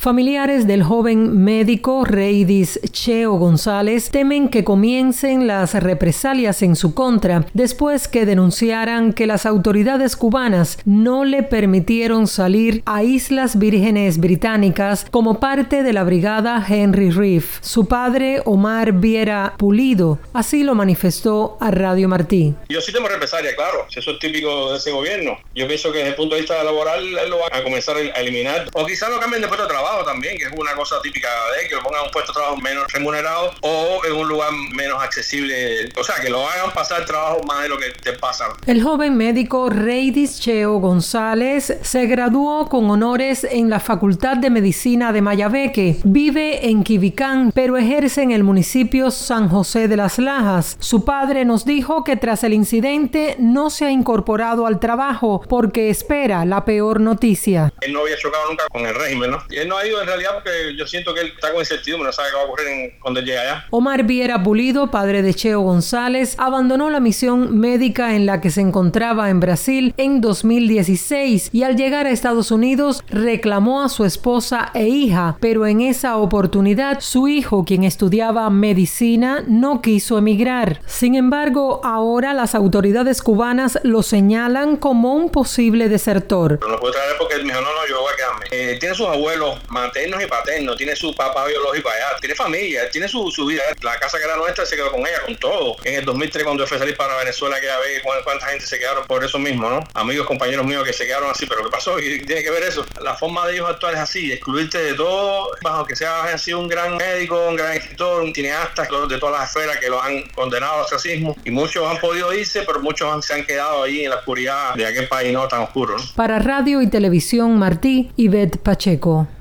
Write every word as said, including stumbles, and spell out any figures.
Familiares del joven médico Reidis Cheo González temen que comiencen las represalias en su contra después que denunciaran que las autoridades cubanas no le permitieron salir a Islas Vírgenes Británicas como parte de la brigada Henry Reef. Su padre, Omar Viera Pulido, así lo manifestó a Radio Martí. Yo sí tengo represalia, claro, eso es típico de ese gobierno. Yo pienso que desde el punto de vista laboral él lo va a comenzar a eliminar, o quizás lo cambien de puesto de trabajo también, que es una cosa típica de él, que lo pongan en un puesto de trabajo menos remunerado o en un lugar menos accesible, o sea, que lo hagan pasar trabajo más de lo que te pasa. El joven médico Reidis Cheo González se graduó con honores en la Facultad de Medicina de Mayabeque. Vive en Quibicán, pero ejerce en el municipio San José de las Lajas. Su padre nos dijo que tras el incidente no se ha incorporado al trabajo porque espera la peor noticia. Él no había chocado nunca con el régimen, ¿no? Y él no ha ido en realidad porque yo siento que él está con incertidumbre, no sabe qué va a ocurrir en, cuando él llegue allá. Omar Viera Pulido, padre de Cheo González, abandonó la misión médica en la que se encontraba en Brasil en dos mil dieciséis y al llegar a Estados Unidos reclamó a su esposa e hija, pero en esa oportunidad su hijo, quien estudiaba medicina, no quiso emigrar. Sin embargo, ahora las autoridades cubanas lo señalan como un posible desertor. No lo puedo traer porque él me dijo, no, no, yo voy a quedarme. Eh, tiene sus abuelos maternos y paternos, tiene su papá biológico allá, tiene familia, tiene su, su vida. La casa que era nuestra se quedó con ella, con todo. En el dos mil tres, cuando fue a salir para Venezuela, aquella vez, cuánta gente se quedaron por eso mismo, ¿no? Amigos, compañeros míos que se quedaron así, pero ¿qué pasó? ¿Qué tiene que ver eso? La forma de ellos actuar es así, excluirte de todo, bajo que sea así un gran médico, un gran escritor, un cineasta de todas las esferas que lo han condenado al racismo. Y muchos han podido irse, pero muchos han, se han quedado ahí en la oscuridad de aquel país no tan oscuro, ¿no? Para Radio y Televisión Martí, Ivette Pacheco.